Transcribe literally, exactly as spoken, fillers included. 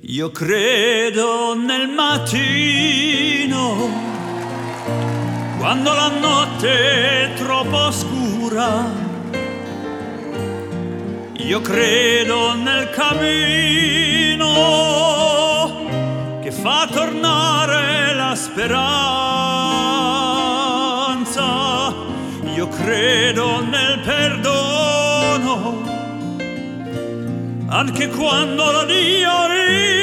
Io credo nel mattino, quando la notte è troppo scura. Io credo nel cammino che fa tornare la speranza. Io credo nel perdono, anche quando Dio